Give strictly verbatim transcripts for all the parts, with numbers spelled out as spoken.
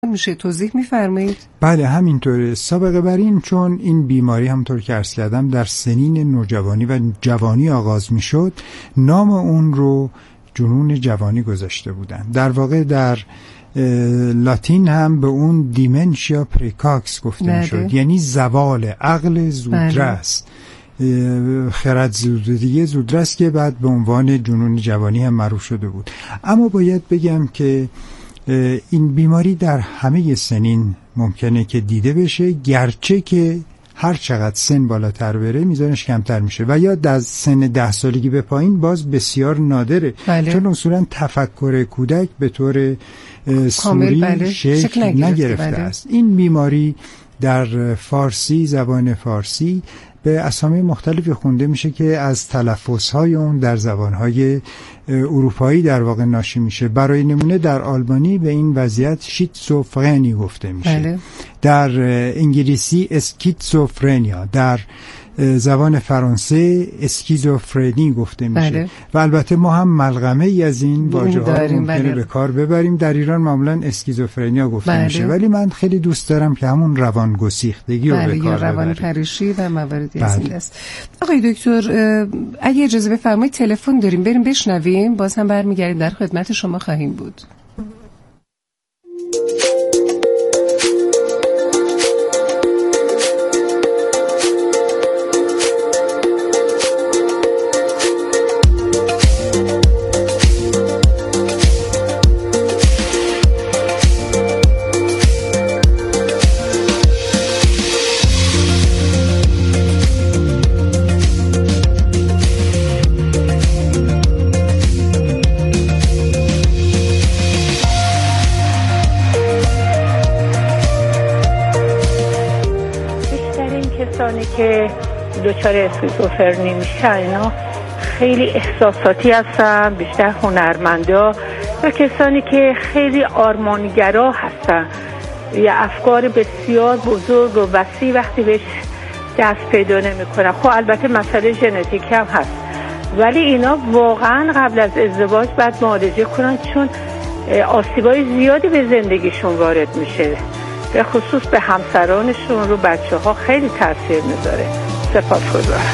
میشه توضیح میفرمایید؟ بله همینطوره. سابقه بر این چون این بیماری همونطور که عرض کردم در سنین نوجوانی و جوانی آغاز میشد، نام اون رو جنون جوانی گذاشته بودن. در واقع در لاتین هم به اون دیمنشیا پریکاکس گفته میشد، یعنی زوال عقل زودرس، خرد زودرسی زودرس که بعد به عنوان جنون جوانی هم معروف شده بود. اما باید بگم که این بیماری در همه سنین ممکنه که دیده بشه، گرچه که هر چقدر سن بالاتر بره میزانش کمتر میشه و یا در سن ده سالگی به پایین باز بسیار نادره. بله. چون اصولا تفکر کودک به طور سوری بله. شکل, شکل نگرفته بله. است. این بیماری در فارسی، زبان فارسی به اسامی مختلفی خونده میشه که از تلفظهای اون در زبانهای اروپایی در واقع ناشی میشه. برای نمونه در آلمانی به این وضعیت شیزوفرنی گفته میشه. بله. در انگلیسی اسکیزوفرنیا، در زبان فرانسه اسکیزوفرنی گفته میشه. بله. و البته ما هم ملغمه ای از این واژه‌ها رو ممکنه بله. به کار ببریم. در ایران معمولا اسکیزوفرنیا گفته بله. میشه، ولی من خیلی دوست دارم که همون روان گسیختگی بله. رو به کار ببریم. روان پریشی و مواردی بله. از این است. آقای دکتر اگه اجازه بفرمایید تلفن داریم، بریم بشنویم، باز هم برمیگردیم در خدمت شما خواهیم بود. که دچار اسکیزوفرنی میشن اینا خیلی احساساتی هستن، بیشتر هنرمندا و کسانی که خیلی آرمانگرا هستن، یه افکار بسیار بزرگ و وسیع وقتی بهش دست پیدا نمیکنن. خب البته مسئله ژنتیک هم هست، ولی اینا واقعا قبل از ازدواج باید معالجه کنن، چون آسیبای زیادی به زندگیشون وارد میشه، به خصوص به همسرانشون رو بچه ها خیلی تاثیر میذاره. سپاسگزارم.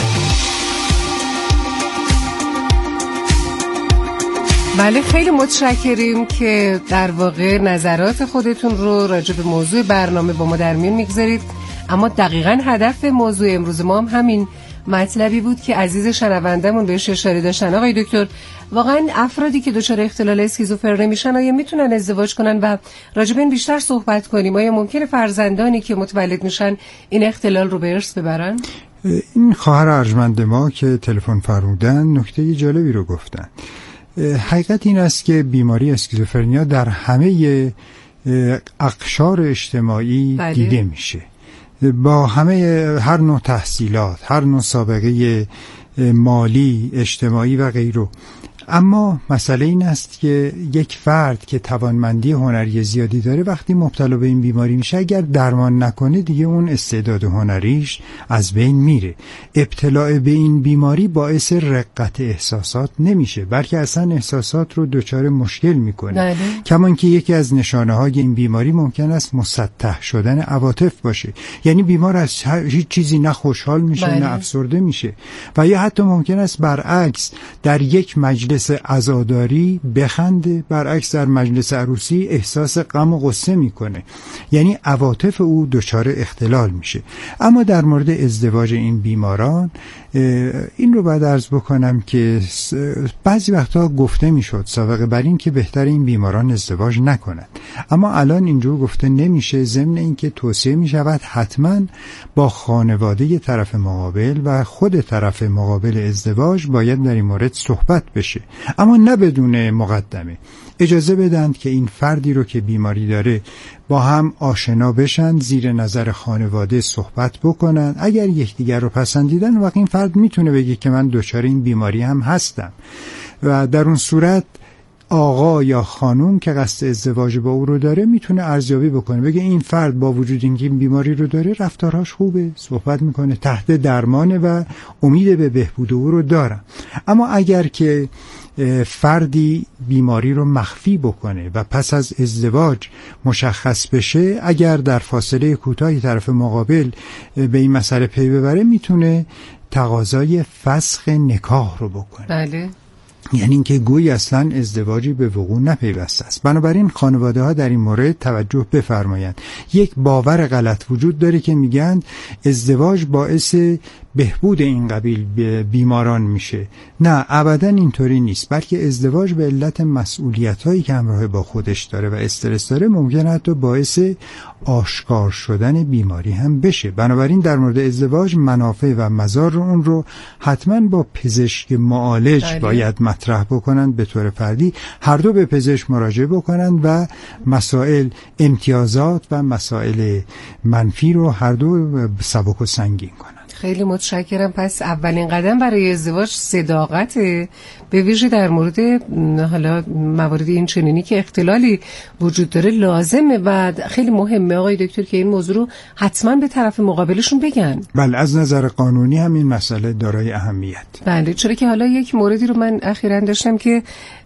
بله خیلی متشکریم که در واقع نظرات خودتون رو راجع به موضوع برنامه با ما در میون میگذارید. اما دقیقاً هدف موضوع امروز ما هم همین مطلبی بود که عزیز شنوندمون بهش اشاره داشتن. آقای دکتر واقعا افرادی که دچار اختلال اسکیزوفرنی میشن آیا میتونن ازدواج کنن و راجع به این بیشتر صحبت کنیم؟ آیا ممکنه فرزندانی که متولد میشن این اختلال رو به ارث ببرن؟ این خواهر ارجمند ما که تلفن فرمودن نکته جالبی رو گفتن. حقیقت این است که بیماری اسکیزوفرنیا در همه اقشار اجتماعی بله. دیده میشه، با همه هر نوع تحصیلات، هر نوع سابقه مالی، اجتماعی و غیره. اما مسئله این است که یک فرد که توانمندی هنری زیادی داره وقتی مبتلا به این بیماری میشه، اگر درمان نکنه دیگه اون استعداد هنریش از بین میره. ابتلا به این بیماری باعث رقت احساسات نمیشه، بلکه اصلا احساسات رو دچار مشکل میکنه. کما اینکه یکی از نشانه های این بیماری ممکن است مسطح شدن عواطف باشه، یعنی بیمار از هیچ چیزی نه خوشحال میشه بله. نه افسرده میشه، و یا حتی ممکن است برعکس در یک مجلس عزاداری بخنده، برعکس در مجلس عروسی احساس غم و غصه میکنه، یعنی عواطف او دچار اختلال میشه. اما در مورد ازدواج این بیماران این رو باید عرض بکنم که بعضی وقتا گفته میشد سابقه بر این که بهتر این بیماران ازدواج نکنند، اما الان اینجور گفته نمیشه، ضمن اینکه توصیه میشود حتما با خانواده طرف مقابل و خود طرف مقابل ازدواج باید در این مورد صحبت بشه، اما نه بدون مقدمه. اجازه بدن که این فردی رو که بیماری داره با هم آشنا بشن، زیر نظر خانواده صحبت بکنن. اگر یکدیگر رو پسندیدن وقت این فرد میتونه بگه که من دچار این بیماری هم هستم، و در اون صورت آقا یا خانوم که قصد ازدواج با او رو داره میتونه ارزیابی بکنه، بگه این فرد با وجود اینکه این بیماری رو داره رفتارهاش خوبه، صحبت میکنه، تحت درمانه و امید به بهبود او رو دارم. اما اگر که فردی بیماری رو مخفی بکنه و پس از ازدواج مشخص بشه، اگر در فاصله کوتاهی طرف مقابل به این مسئله پی ببره، میتونه تقاضای فسخ نکاح رو بکنه. بله. یعنی اینکه گویی اصلا ازدواجی به وقوع نپیوسته است. بنابراین خانواده ها در این مورد توجه بفرمایند. یک باور غلط وجود داره که میگن ازدواج باعث بهبود این قبیل بیماران میشه. نه، ابدا اینطوری نیست، بلکه ازدواج به علت مسئولیت‌هایی که همراه با خودش داره و استرس داره ممکنه حتی باعث آشکار شدن بیماری هم بشه. بنابراین در مورد ازدواج منافع و مضار اون رو حتما با پزشک معالج بله. باید مطرح بکنن. به طور فردی هر دو به پزشک مراجعه بکنن و مسائل امتیازات و مسائل منفی رو هر دو سبک و سنگین کنن. خیلی متشکرم. پس اولین قدم برای ازدواج صداقته، به ویژه در مورد حالا موارد این چنینی که اختلالی وجود داره لازمه و خیلی مهمه آقای دکتر که این موضوع رو حتما به طرف مقابلشون بگن. بله، از نظر قانونی هم این مسئله دارای اهمیت. بله، چرا که حالا یک موردی رو من اخیراً داشتم که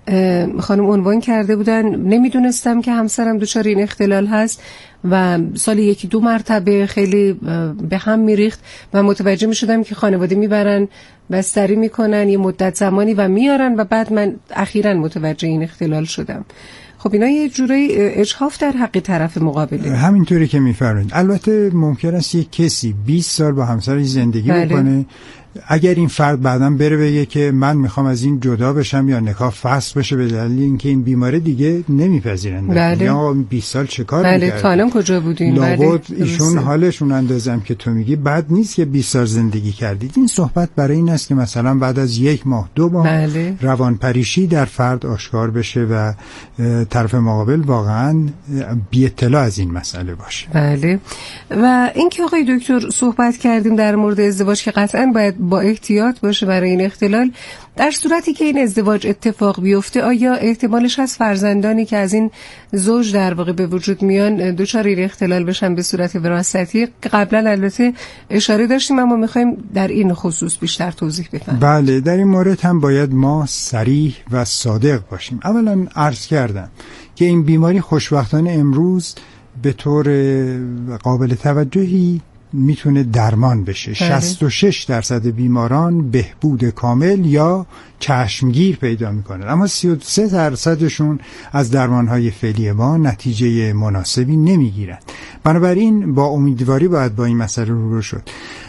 خانم عنوان کرده بودن، نمیدونستم که همسرم دچار این اختلال هست و سال یکی دو مرتبه خیلی به هم میریخت و متوجه میشدم که خانواده میبرن بستری میکنن یه مدت زمانی و میارن و بعد من اخیراً متوجه این اختلال شدم. خب اینا یه جورایی اجحاف در حق طرف مقابله. همینطوری که میفرمایید. البته ممکن است یک کسی بیست سال با همسرش زندگی بله. بکنه، اگر این فرد بعداً بره بگه که من میخوام از این جدا بشم یا نکاح فسخ بشه به دلیل اینکه این بیماری دیگه نمیپذیرن، بله. یا بیست سال چه کار بله. میکردن؟ بله، تا الان کجا بودین؟ لابد ایشون حالشون اندازم که تو میگی بد نیست که بیست سال زندگی کردید. این صحبت برای این است که مثلا بعد از یک ماه دو ماه بله. روانپریشی در فرد آشکار بشه و طرف مقابل واقعاً بی اطلاع از این مسئله باشه. بله. و اینکه آقای دکتر صحبت کردیم در مورد ازدواج که قطعاً باید با احتیاط باشه برای این اختلال، در صورتی که این ازدواج اتفاق بیفته آیا احتمالش هست فرزندانی که از این زوج در واقع به وجود میان دچار این اختلال بشن به صورت وراثتی؟ قبلا البته اشاره داشتیم اما میخوایم در این خصوص بیشتر توضیح بدیم. بله، در این مورد هم باید ما صریح و صادق باشیم. اولا عرض کردم که این بیماری خوشبختانه امروز به طور قابل توجهی میتونه درمان بشه. شصت و شش درصد بیماران بهبود کامل یا چشمگیر پیدا میکنن، اما سی و سه درصدشون از درمانهای فعلی ما نتیجه مناسبی نمیگیرن. بنابراین با امیدواری باید با این مسئله روبرو شد.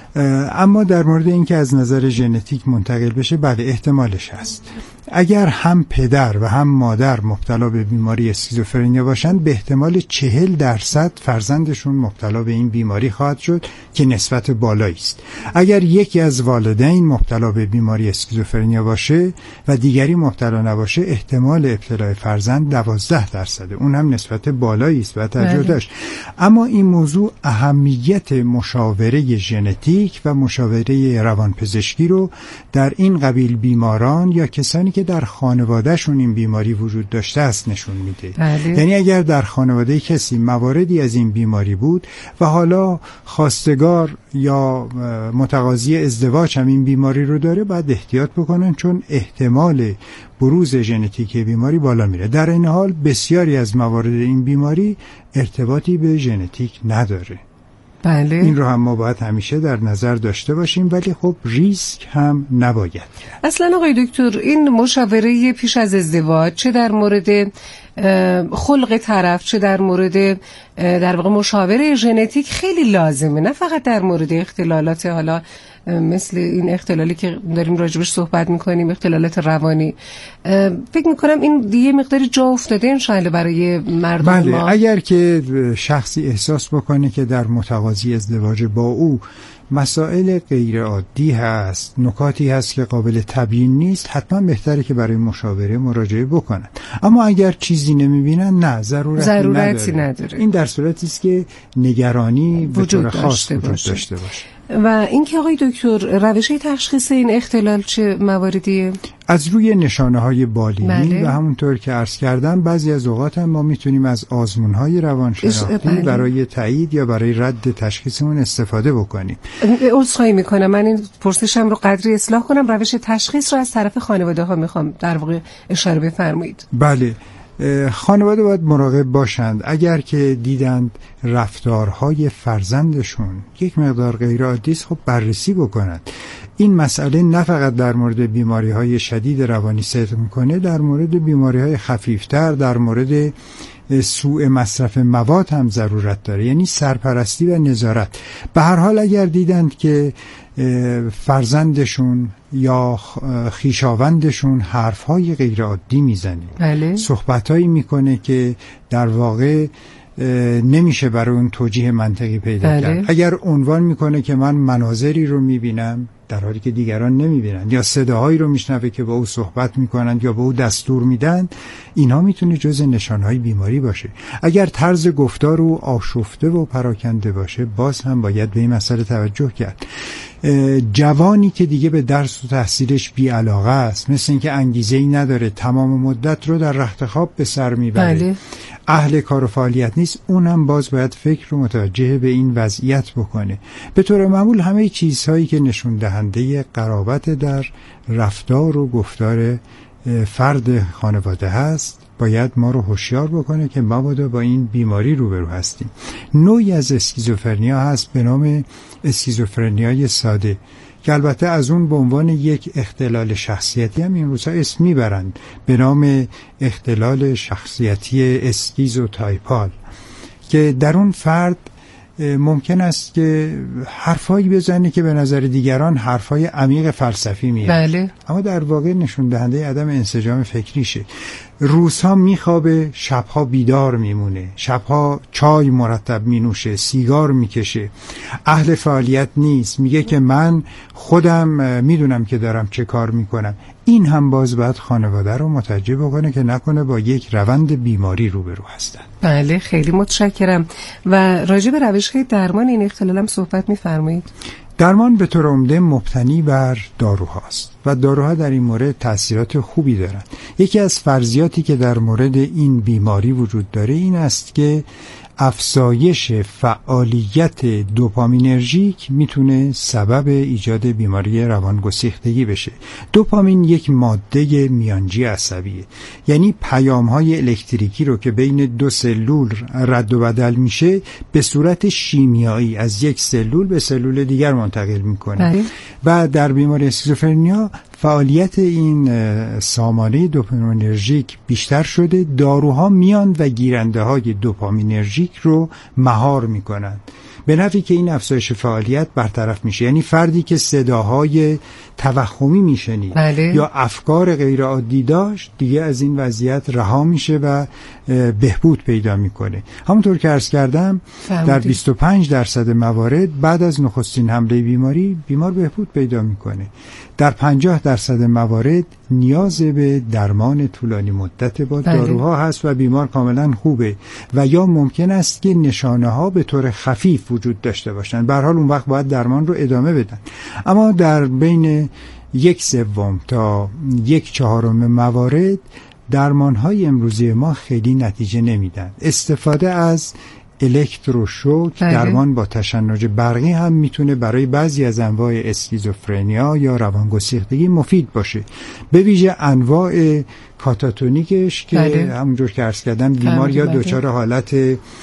اما در مورد اینکه از نظر ژنتیک منتقل بشه، بله احتمالش هست. اگر هم پدر و هم مادر مبتلا به بیماری اسکیزوفرنیا باشن، به احتمال چهل درصد فرزندشون مبتلا به این بیماری خواهد شد که نسبت بالایی است. اگر یکی از والدین مبتلا به بیماری اسکیزوفرنیا باشه و دیگری مبتلا نباشه، احتمال ابتلای فرزند دوازده درصده. اون هم نسبت بالایی است و توجه داشت. اما این موضوع اهمیت مشاوره ژنتیک و مشاوره روانپزشکی رو در این قبیل بیماران یا کسانی که در خانوادهشون این بیماری وجود داشته است نشون میده. بله. یعنی اگر در خانواده کسی مواردی از این بیماری بود و حالا خواستگار یا متقاضی ازدواج هم این بیماری رو داره، باید احتیاط بکنن، چون احتمال بروز ژنتیک بیماری بالا میره. در این حال بسیاری از موارد این بیماری ارتباطی به ژنتیک نداره. بله. این رو هم ما باید همیشه در نظر داشته باشیم، ولی خب ریسک هم نباید کرد. اصلا آقای دکتر این مشاوره پیش از ازدواج، چه در مورد خلق طرف چه در مورد در واقع مشاوره ژنتیک خیلی لازمه، نه فقط در مورد اختلالات حالا مثل این اختلالی که داریم راجبش صحبت میکنیم، اختلالات روانی. فکر میکنم این دیگه مقداری جا افتاده انشاءالله برای مردم. بله، ما اگر که شخصی احساس بکنه که در متقاضی ازدواج با او مسائل غیر عادی هست، نکاتی هست که قابل تبیین نیست، حتما بهتره که برای مشاوره مراجعه بکنن. اما اگر چیزی نمیبینن، نه، ضرورتی, ضرورتی نداره. نداره. این در صورتی است که نگرانی به طور خاص وجود داشته داشته باشه. و اینکه آقای دکتر روش تشخیص این اختلال چه مواردیه؟ از روی نشانه های بالینی بله. و همونطور که عرض کردم بعضی از اوقات هم ما میتونیم از آزمون های روانشناختی بله. برای تایید یا برای رد تشخیصمون استفاده بکنیم. عذرخواهی میکنم، من این پرسشم رو قدری اصلاح کنم. روش تشخیص رو از طرف خانواده ها میخوام در واقع اشاره بفرمایید. بله، خانواده باید مراقب باشند اگر که دیدند رفتارهای فرزندشون یک مقدار غیر عادی است، خب بررسی بکنند. این مسئله نه فقط در مورد بیماری‌های شدید روانی صدق میکنه، در مورد بیماری‌های خفیفتر، در مورد سوء مصرف مواد هم ضرورت داره، یعنی سرپرستی و نظارت. به هر حال اگر دیدند که فرزندشون یا خویشاوندشون حرفهای غیر عادی میزنه، بله. صحبتایی میکنه که در واقع نمیشه برای اون توجیه منطقی پیدا بله. کرد، اگر عنوان میکنه که من مناظری رو میبینم در حالی که دیگران نمیبینن، یا صداهایی رو میشنوه که با او صحبت میکنند یا با او دستور میدن، اینها میتونه جز نشانهای بیماری باشه. اگر طرز گفتار او آشفته و پراکنده باشه، باز هم باید به این مسئله توجه کرد. جوانی که دیگه به درس و تحصیلش بی علاقه است، مثل اینکه انگیزه‌ای نداره، تمام مدت رو در رخت خواب به سر میبره، بله. اهل کار و فعالیت نیست، اونم باز باید فکر رو متوجه به این وضعیت بکنه. به طور معمول همه چیزهایی که نشون دهنده قرابت در رفتار و گفتار فرد خانواده هست باید ما رو هوشیار بکنه که مبادا با این بیماری روبرو هستیم. نوعی از اسکیزوفرنیا هست به نام اسکیزوفرنیای ساده که البته از اون به عنوان یک اختلال شخصیتی هم این روزها اسم میبرند به نام اختلال شخصیتی اسکیزوتایپال، که در اون فرد ممکن است که حرفایی بزنه که به نظر دیگران حرفای عمیق فلسفی میاد، بله. اما در واقع نشون دهنده عدم انسجام فکریشه. روزها میخوابه، شبها بیدار میمونه، شبها چای مرتب مینوشه، سیگار میکشه، اهل فعالیت نیست، میگه که من خودم میدونم که دارم چه کار میکنم. این هم باز باید خانواده رو متوجه بکنه که نکنه با یک روند بیماری روبرو هستن. بله، خیلی متشکرم. و راجع به روش‌های درمان این اختلال هم صحبت می‌فرمایید؟ درمان به طور عمده مبتنی بر داروهاست و داروها در این مورد تأثیرات خوبی دارند. یکی از فرضیاتی که در مورد این بیماری وجود داره این است که افزایش فعالیت دوپامینرژیک میتونه سبب ایجاد بیماری روانگسیختگی بشه. دوپامین یک ماده میانجی عصبیه، یعنی پیام‌های الکتریکی رو که بین دو سلول رد و بدل میشه به صورت شیمیایی از یک سلول به سلول دیگر منتقل میکنه. و در بیماری اسکیزوفرنیا فعالیت این سامانه دوپامینرژیک بیشتر شده، داروها میان و گیرنده های دوپامینرژیک رو مهار میکنند به نحوی که این افزایش فعالیت برطرف میشه. یعنی فردی که صداهای توهمی میشنید بله. یا افکار غیر عادی داشت دیگه از این وضعیت رها میشه و بهبود پیدا میکنه. همونطور که عرض کردم فهمدی. در بیست و پنج درصد موارد بعد از نخستین حمله بیماری بیمار بهبود پیدا میکنه. در پنجاه درصد موارد نیاز به درمان طولانی مدت با بله. داروها هست و بیمار کاملا خوبه، و یا ممکن است که نشانه ها به طور خفیف وجود داشته باشند. به هر حال اون وقت باید درمان رو ادامه بدن. اما در بین یک سوم تا یک چهارم موارد درمان‌های امروزی ما خیلی نتیجه نمیدن. استفاده از الکتروشوک درمان با تشنج برقی هم میتونه برای بعضی از انواع اسکیزوفرنیا یا روانگسیختگی مفید باشه، به ویژه انواع کاتاتونیکش که بله. همونجور که عرض کردم بیمار یا دچار حالت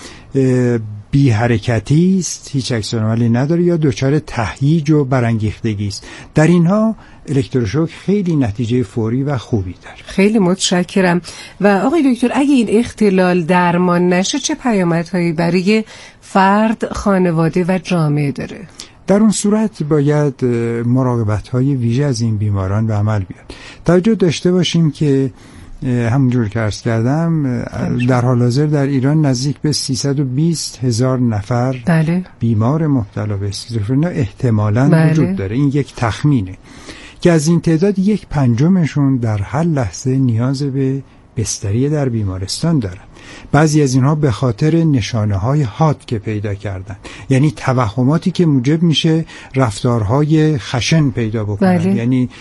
بی حرکتی است، هیچ عکس العملی نداره، یا دچار تهییج و برانگیختگی است. در اینها الکتروشوک خیلی نتیجه فوری و خوبی داره. خیلی متشکرم. و آقای دکتر اگه این اختلال درمان نشه چه پیامدهایی برای فرد، خانواده و جامعه داره؟ در اون صورت باید مراقبت‌های ویژه از این بیماران به عمل بیاد. توجه داشته باشیم که همونجور که عرض کردم در حال حاضر در ایران نزدیک به سیصد و بیست هزار نفر بله. بیمار مبتلا به اسکیزوفرنیا احتمالاً بله. وجود داره. این یک تخمینه که از این تعداد یک پنجمشون در هر لحظه نیاز به بستری در بیمارستان دارن. بعضی از اینها به خاطر نشانه های حاد که پیدا کردن، یعنی توهماتی که موجب میشه رفتارهای خشن پیدا بکنن. بله. یعنی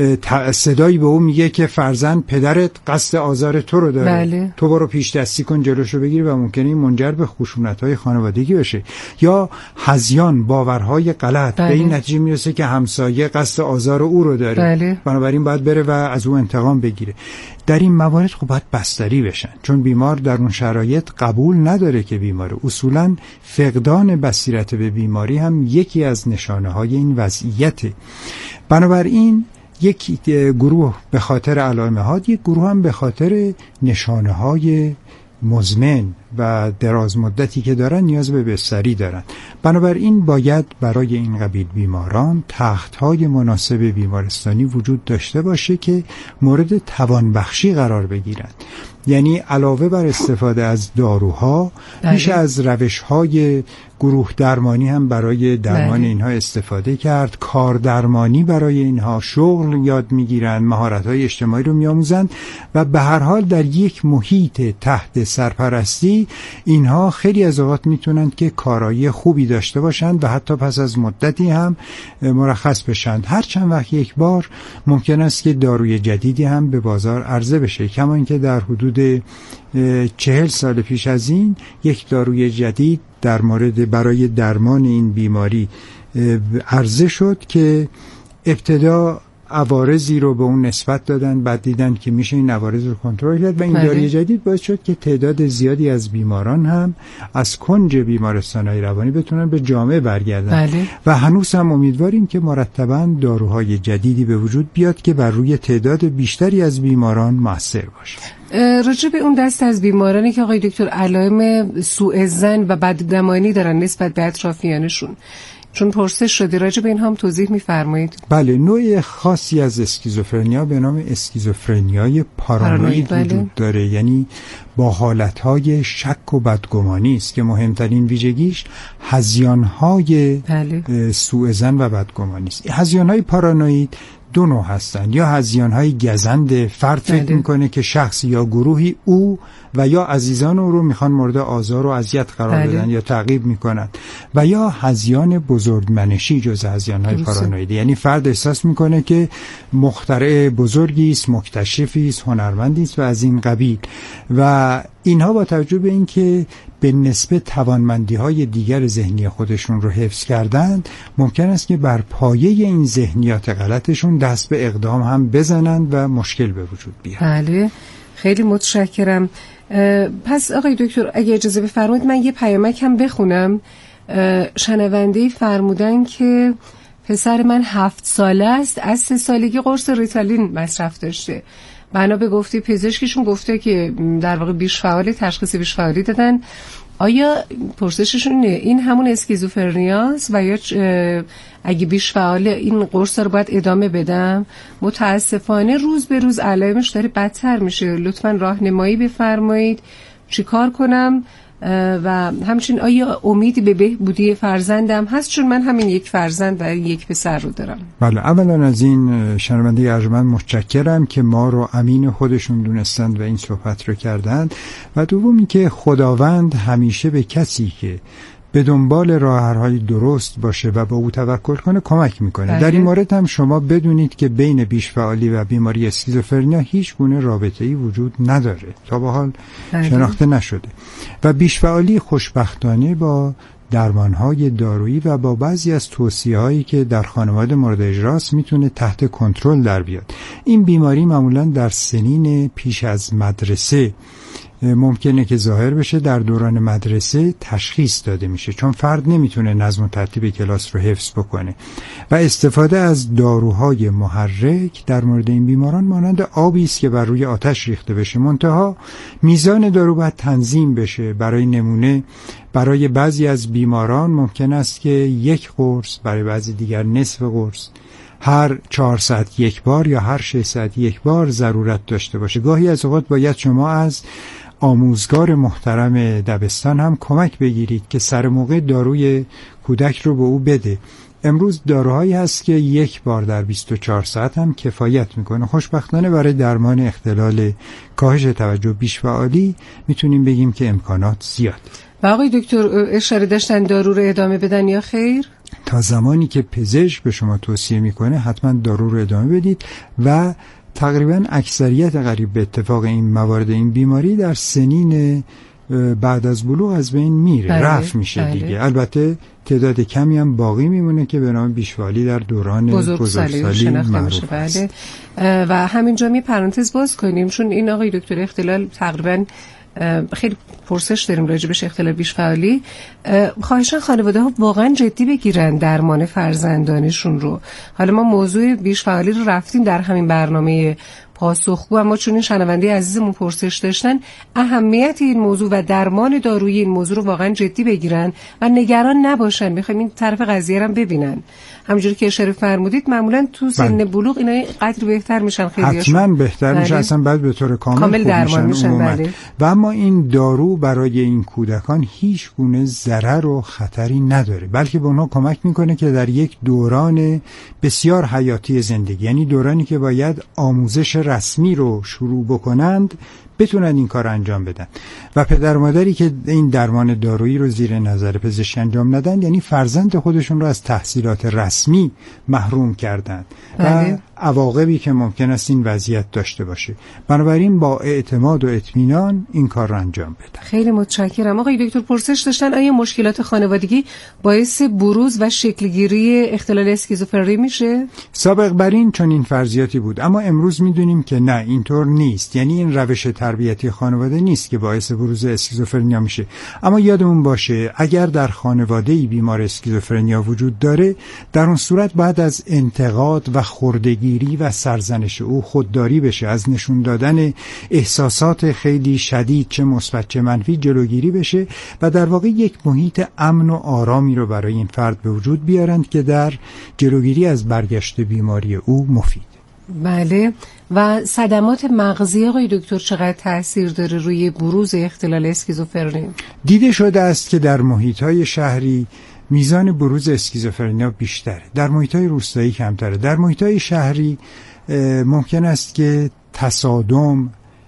صدایی به او میگه که فرزند پدرت قصد آزار تو رو داره، بله. تو برو پیش دستی کن جلوشو بگیر و ممکنه این منجر به خشونت‌های خانوادگی بشه. یا هذیان، باورهای غلط، بله. به این نتیجه میرسه که همسایه قصد آزار او رو داره، بله. بنابراین باید بره و از او انتقام بگیره. در این موارد خب باید بستری بشن، چون بیمار در اون شرایط قبول نداره که بیماره. اصولا فقدان بصیرت به بیماری هم یکی از نشانه‌های این وضعیته. بنابراین یک گروه به خاطر علائم حاد، یک گروه هم به خاطر نشانه‌های مزمن و دراز مدتی که دارن نیاز به بستری دارن. بنابراین باید برای این قبیل بیماران تخت‌های مناسب بیمارستانی وجود داشته باشه که مورد توانبخشی قرار بگیرن. یعنی علاوه بر استفاده از داروها، میشه از روش‌های گروه درمانی هم برای درمان بله. اینها استفاده کرد. کار درمانی برای اینها، شغل یاد میگیرن، مهارت‌های اجتماعی رو میآموزند و به هر حال در یک محیط تحت سرپرستی اینها خیلی از اوقات میتونند که کارایی خوبی داشته باشند و حتی پس از مدتی هم مرخص بشند. هر چند وقت یک بار ممکن است که داروی جدیدی هم به بازار عرضه بشه، کما اینکه در حدود چهل سال پیش از این یک داروی جدید در مورد برای درمان این بیماری عرضه شد که ابتدا عوارضی رو به اون نسبت دادن، بعد دیدن که میشه این عوارض رو کنترل کرد و این بله. داروی جدید باعث شد که تعداد زیادی از بیماران هم از کنج بیمارستان‌های روانی بتونن به جامعه برگردن. بله. و هنوز هم امیدواریم که مرتباً داروهای جدیدی به وجود بیاد که بر روی تعداد بیشتری از بیماران مؤثر باشه. راجع به اون دست از بیمارانی که آقای دکتر علائم سوء ظن و بدگمانی دارن نسبت به اطرافیانشون، چون پرسش شده، راجع به این هم توضیح می‌فرمایید؟ بله، نوع خاصی از اسکیزوفرنیا به نام اسکیزوفرنیای پارانوید بله. وجود داره، یعنی با حالتهای شک و بدگمانی است که مهمترین ویژگیش هذیان‌های بله. سوء ظن و بدگمانی است. هذیان‌های پارانوید دو نوع هستند، یا هذیان‌های گزند، فرد فکر بله. میکنه که شخص یا گروهی او و یا عزیزان او رو میخوان مورد آزار و اذیت قرار بله. بدن یا تعقیب میکنن، و یا هذیان بزرگمنشی جز هذیان‌های پارانوید، یعنی فرد احساس میکنه که مخترع بزرگی است، مکتشفی است، هنرمندی است و از این قبیل. و اینها با توجه به اینکه به نسبت توانمندی‌های دیگر ذهنی خودشون رو حفظ کردند، ممکن است که بر پایه این ذهنیات غلطشون دست به اقدام هم بزنند و مشکل به وجود بیاد. بله، خیلی متشکرم. پس آقای دکتر اگه اجازه بفرمایید من یه پیامک هم بخونم. شنونده فرمودن که پسر من هفت ساله است، از سه سالگی قرص ریتالین مصرف داشته. بنا به گفته پزشکشون گفته که در واقع بیش فعالی، تشخیص بیش فعالی دادن. آیا پرسششون اینه این همون اسکیزوفرنیاست و یا اگه بیش فعاله این قرص رو باید ادامه بدم؟ متاسفانه روز به روز علائمش داره بدتر میشه. لطفاً راهنمایی بفرمایید چی کار کنم و همچنین آیا امیدی به بهبودی فرزندم هست، چون من همین یک فرزند و یک پسر رو دارم. بله، اولا از این شنونده ارجمند متشکرم که ما رو امین خودشون دونستند و این صحبت رو کردند. و دومی که خداوند همیشه به کسی که به دنبال راه‌حل‌های درست باشه و با او توکل کنه کمک میکنه. بله. در این مورد هم شما بدونید که بین بیش‌فعالی و بیماری اسکیزوفرنیا هیچ گونه رابطه‌ای وجود نداره، تا به حال بله. شناخته نشده. و بیش‌فعالی خوشبختانه با درمان‌های دارویی و با بعضی از توصیه‌هایی که در خانواده مورد اجراست میتونه تحت کنترل در بیاد. این بیماری معمولاً در سنین پیش از مدرسه ممکنه که ظاهر بشه، در دوران مدرسه تشخیص داده میشه، چون فرد نمیتونه نظم و ترتیب کلاس رو حفظ بکنه. و استفاده از داروهای محرک در مورد این بیماران مانند آبی است که بر روی آتش ریخته بشه، منتها میزان دارو باید تنظیم بشه. برای نمونه برای بعضی از بیماران ممکن است که یک قرص، برای بعضی دیگر نصف قرص هر چهار ساعت یک بار یا هر شش ساعت یک بار ضرورت داشته باشه. گاهی از اوقات باید شما از آموزگار محترم دبستان هم کمک بگیرید که سر موقع داروی کودک رو به او بده. امروز داروهایی هست که یک بار در بیست و چهار ساعت هم کفایت میکنه. خوشبختانه برای درمان اختلال کاهش توجه بیش‌فعالی میتونیم بگیم که امکانات زیاد. و آقای دکتر اشاره داشتن دارو رو ادامه بدن یا خیر؟ تا زمانی که پزشک به شما توصیه میکنه حتما دارو رو ادامه بدید و تقریبا اکثریت قریب به اتفاق این موارد این بیماری در سنین بعد از بلوغ از بین میره، بله، رفع میشه بله. دیگه البته تعداد کمی هم باقی میمونه که به نام بیش‌فعالی در دوران بزرگسالی معروف بله. و همینجا می پرانتز باز کنیم چون این آقای دکتر اختلال تقریبا خیلی پرسش داریم راجبش اختلال بیش‌فعالی. خواهشاً خانواده ها واقعا جدی بگیرن درمان فرزندانشون رو. حالا ما موضوع بیش‌فعالی رو رفتیم در همین برنامه پاسخگو، اما چون این شنونده عزیزمون پرسش داشتن اهمیت این موضوع و درمان دارویی این موضوع رو واقعا جدی بگیرن و نگران نباشن. میخوایم این طرف قضیه رو ببینن. همونجوری که اشاره فرمودید معمولا تو سن بله. بلوغ اینا قدری بهتر میشن، خیلی حتما بهتر میشن، اصلا بعد به طور کامل, کامل درمان میشن, میشن بله. و اما این دارو برای این کودکان هیچ گونه ضرر و خطری نداره، بلکه به اونها کمک میکنه که در یک دوران بسیار حیاتی زندگی، یعنی دورانی که باید آموزش رسمی رو شروع بکنند، بتونن این کار انجام بدن. و پدر و مادری که این درمان دارویی رو زیر نظر پزشک انجام ندن، یعنی فرزند خودشون رو از تحصیلات رسمی محروم کردند و عواقبی که ممکن است این وضعیت داشته باشه. بنابراین با اعتماد و اطمینان این کار رو انجام بدن. خیلی متشکرم. آقای دکتر پرسش داشتن آیا مشکلات خانوادگی باعث بروز و شکلگیری اختلال اسکیزوفرنی میشه؟ سابق بر این چون این فرضیاتی بود، اما امروز میدونیم که نه، اینطور نیست. یعنی این روش تربیتی خانواده نیست که باعث بروز اسکیزوفرنیا میشه. اما یادمون باشه اگر در خانواده‌ای بیمار اسکیزوفرنیا وجود داره، در اون صورت بعد از انتقاد و خردگی و سرزنش او خودداری بشه، از نشون دادن احساسات خیلی شدید چه مثبت چه منفی جلوگیری بشه و در واقع یک محیط امن و آرامی رو برای این فرد به وجود بیارند که در جلوگیری از برگشت بیماری او مفید. بله. و صدمات مغزی آقای دکتر چقدر تأثیر داره روی بروز اختلال اسکیزوفرنی؟ دیده شده است که در محیط‌های شهری میزان بروز اسکیزوفرنیا بیشتره، در محیط‌های روستایی کمتره. در محیط‌های شهری ممکن است که تصادم،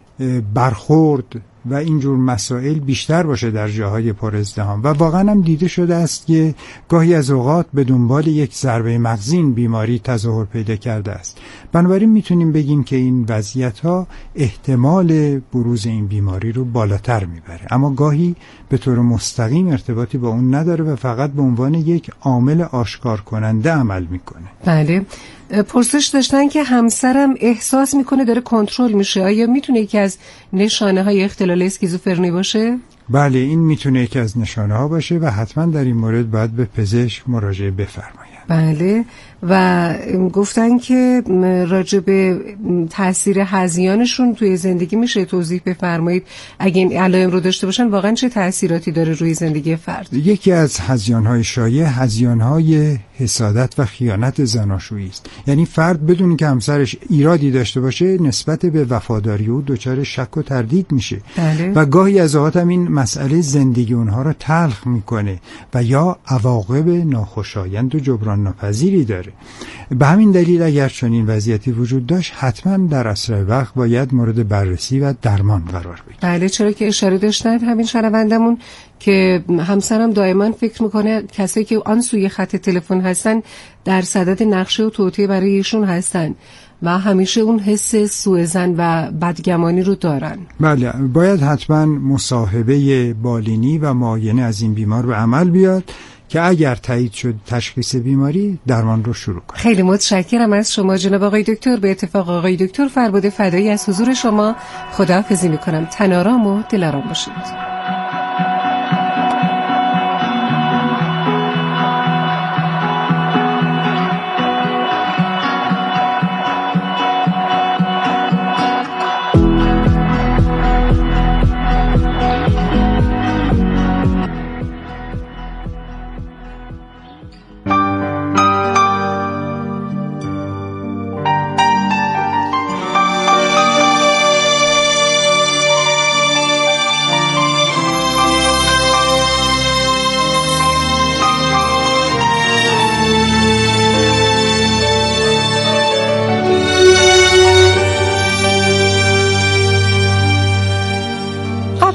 برخورد و اینجور مسائل بیشتر باشه در جاهای پر ازدحام و واقعا هم دیده شده است که گاهی از اوقات به دنبال یک ضربه مغزی بیماری تظاهر پیدا کرده است. بنابراین میتونیم بگیم که این وضعیت‌ها احتمال بروز این بیماری رو بالاتر میبره، اما گاهی به طور مستقیم ارتباطی با اون نداره و فقط به عنوان یک عامل آشکار کننده عمل میکنه. بله. پرسش داشتن که همسرم احساس میکنه داره کنترل میشه، آیا میتونه یکی از نشانه های اختلال اسکیزوفرنی باشه؟ بله، این میتونه یکی از نشانه ها باشه و حتما در این مورد باید به پزشک مراجعه بفرمایید. بله. و گفتن که راجع به تاثیر هذیانشون توی زندگی میشه توضیح بفرمایید؟ اگه این علائم رو داشته باشن واقعا چه تاثیراتی داره روی زندگی فرد؟ یکی از هذیان‌های شایع هذیان‌های حسادت و خیانت زناشویی است. یعنی فرد بدون که همسرش ایرادی داشته باشه نسبت به وفاداری او دچار شک و تردید میشه. بله. و گاهی از اوقات هم این مسئله زندگی اونها رو تلخ میکنه و یا عواقب ناخوشایند و جبران ناپذیری داره. به همین دلیل اگر چنین وضعیتی وجود داشت حتما در اسرع وقت باید مورد بررسی و درمان قرار بگیره. بله، چرا که اشاره داشتن همین شنوندمون که همسرم دائما فکر میکنه کسایی که آن سوی خط تلفن هستن در صدد نقشه و توطئه برای ایشون هستن و همیشه اون حس سوءظن و بدگمانی رو دارن. بله، باید حتما مصاحبه بالینی و معاینه از این بیمار به عمل بیاد که اگر تایید شد تشخیص بیماری درمان رو شروع کنه. خیلی متشکرم از شما جناب آقای دکتر. به اتفاق آقای دکتر فرباد فدایی از حضور شما. خداحافظی میکنم. تن‌آرام و دل‌آرام باشید.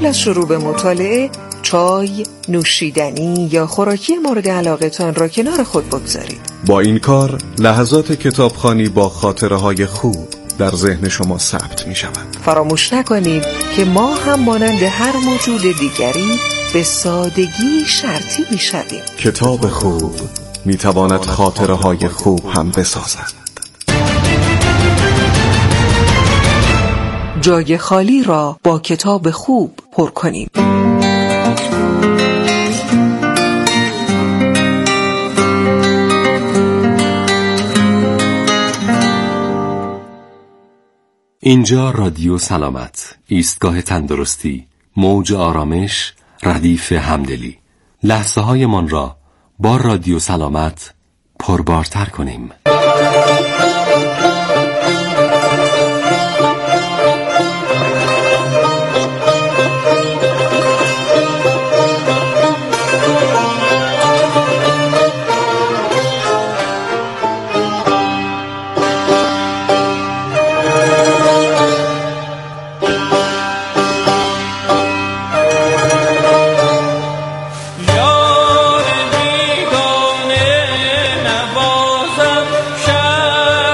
از شروع به مطالعه چای، نوشیدنی یا خوراکی مورد علاقتان را کنار خود بگذارید. با این کار لحظات کتابخوانی با خاطره‌های خوب در ذهن شما ثبت می‌شوند. فراموش نکنید که ما هم مانند هر موجود دیگری به سادگی شرطی می‌شویم. کتاب خوب می‌تواند خاطره‌های خوب هم بسازد. جای خالی را با کتاب خوب پر کنیم. اینجا رادیو سلامت، ایستگاه تندرستی، موج آرامش، ردیف همدلی. لحظه های من را با رادیو سلامت پربارتر کنیم. یار بیگانه نوازم شهر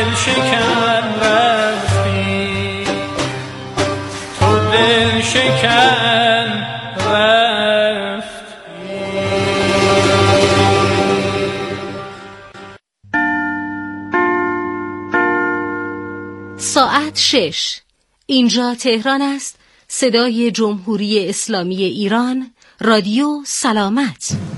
دل شکن رفتی، تو دل شکن رفتی. ساعت شش. اینجا تهران است. صدای جمهوری اسلامی ایران، رادیو سلامت.